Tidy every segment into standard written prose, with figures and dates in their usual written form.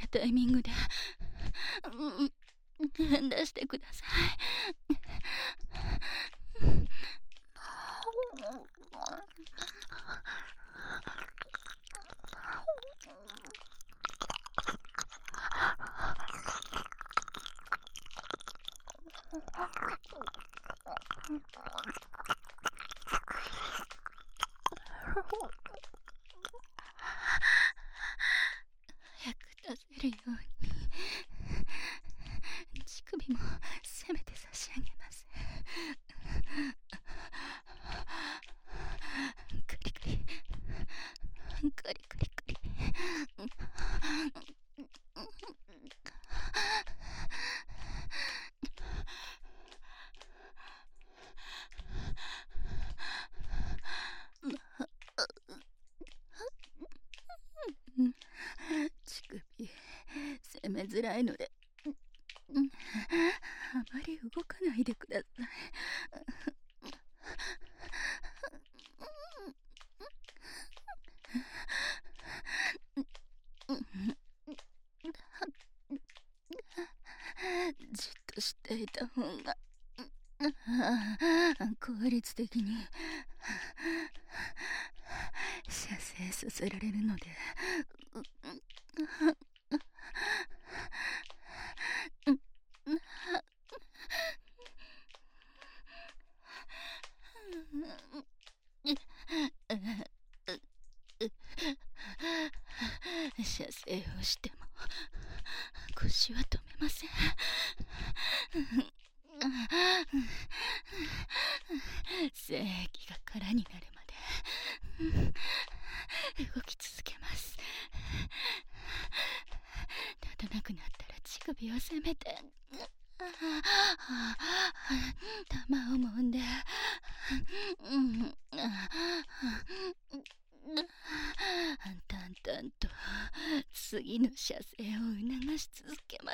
タイミングで出してください。早く出せるように乳首もせめて差し上げます。クリクリクリクリクリ。乳首攻めづらいのであまり動かないでください。じっとしていた方が効率的に射精させられるので。射精をしても腰は止めません。精液が空になるまで動き続けます。立たなくなったら乳首を攻めて玉を揉んで淡々と次の射精を促し続けます。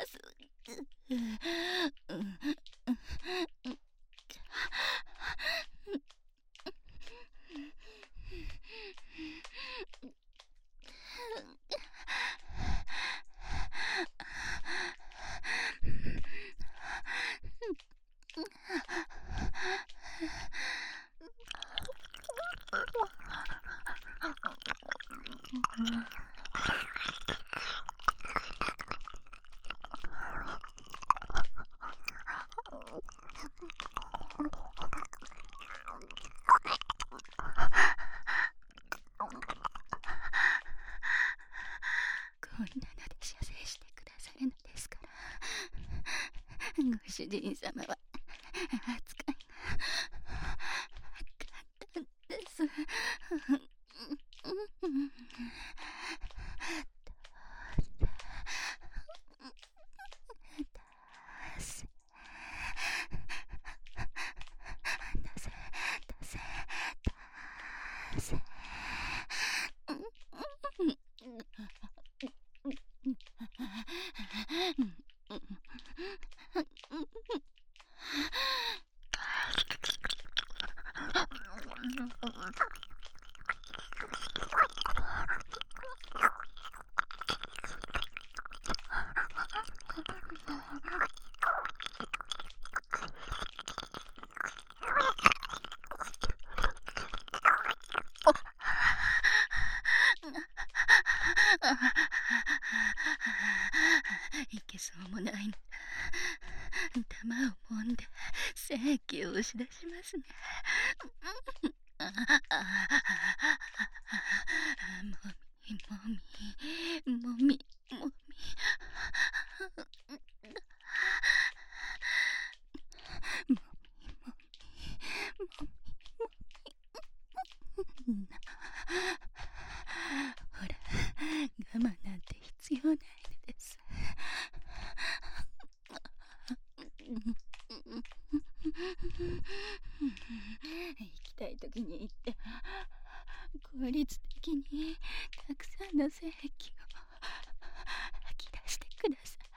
こんなので射精してくださるのですから、ご主人様は扱いが簡単です。いけそうもないのだ。玉を揉んで精液を押し出しますね。もみほら、我慢なんて必要ないのです。行きたい時に行って効率的にたくさんの精液を吐き出してください。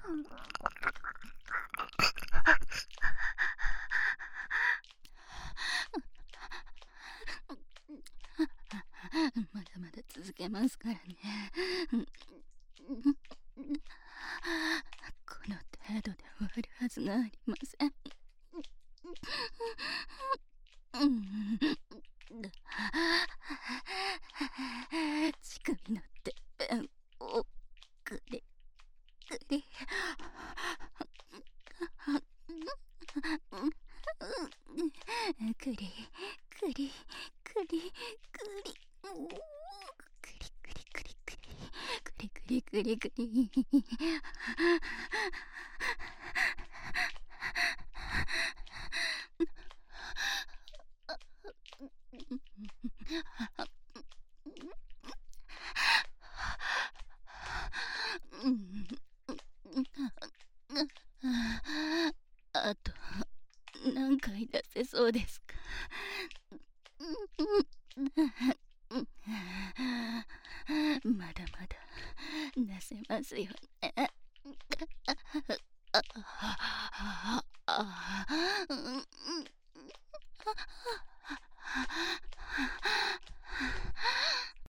まだまだ続けますからね。この程度で終わるはずがありません。乳首のてっぺんをくりくりくりくりくりくりくりくりくりくりくりくりくりくりあと何回出せそうですか？まだまだ出せますよね。